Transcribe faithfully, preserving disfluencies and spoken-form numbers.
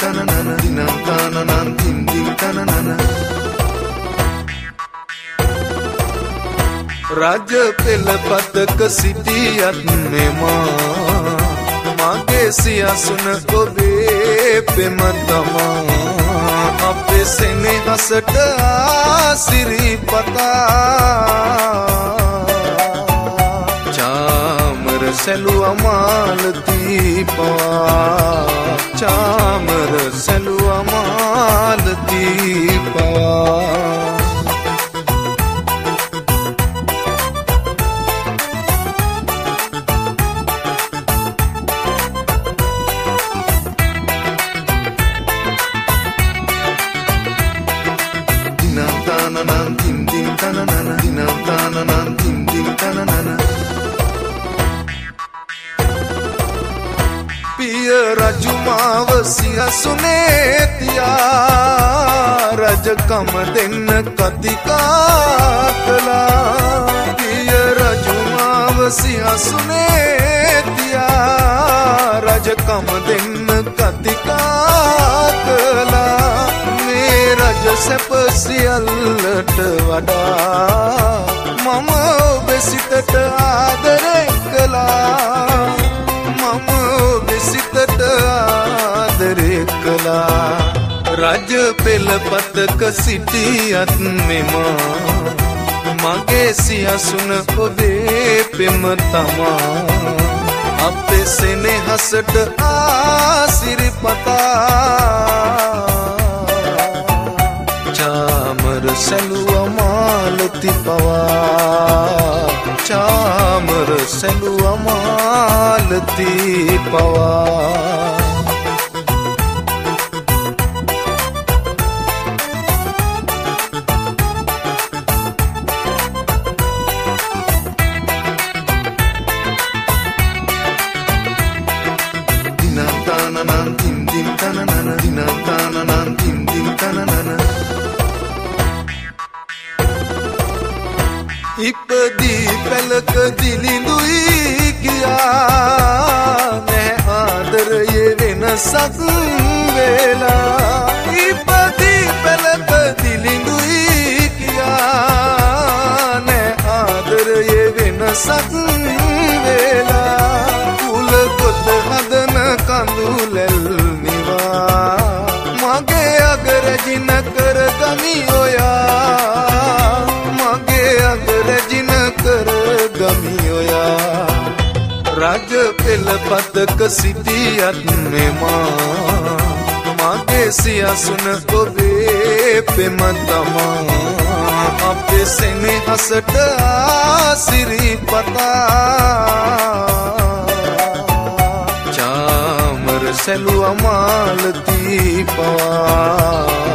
tananana dinam tananan din din tananana රජ පෙළපතක සිටියත් මෙමා මගේ සියසුන ඔබේ පෙම තමා අපේ සෙනෙහසට ආසිරිපතා චාමර සැලුවා මාලතී පවා චාමර සැලුවා මාලතී පවා පිය රජුමාව සියසුනේ තියා රජකම දෙන්න කතිකා කළා පිය රජුමාව සියසුනේ තියා රජකම දෙන්න කතිකා කළා මේ රජ සැප සියල්ලට වඩා මම ඔබ සිතට ආදරය කළා මම ඔබ සිතට ආදරය කළා රජ පෙළපතක සිටියත් මෙමා මගේ සියසුන ඔබේ පෙම තමා අපේ සෙනෙහසට ආසිරිපතා චාමර සැලුවා මාලති පවා චාමර සැලුවා මාලති පවා dinam tananan din din tananana dinam tananan din din tananana ඉපදී පැලක දිලිඳුයි කියා නැ ආදරයේ වෙනසක් වෙලා ඉපදී පැලක දිලිඳුයි කියා නැ ආදරයේ වෙනසක් වෙලා කුල කොට හදන කඳුලැල් නිවා මගේ අගරජින කර ගමි ඔයා මගේ අගරජින කර ගමි ඔයා රජ පෙළපතක සිටියත් මෙමා මගේ සියසුන ඔබේ පෙම තමා අපේ සෙනෙහසට ආසිරිපතා චාමර සැලුවා මාලතී පවා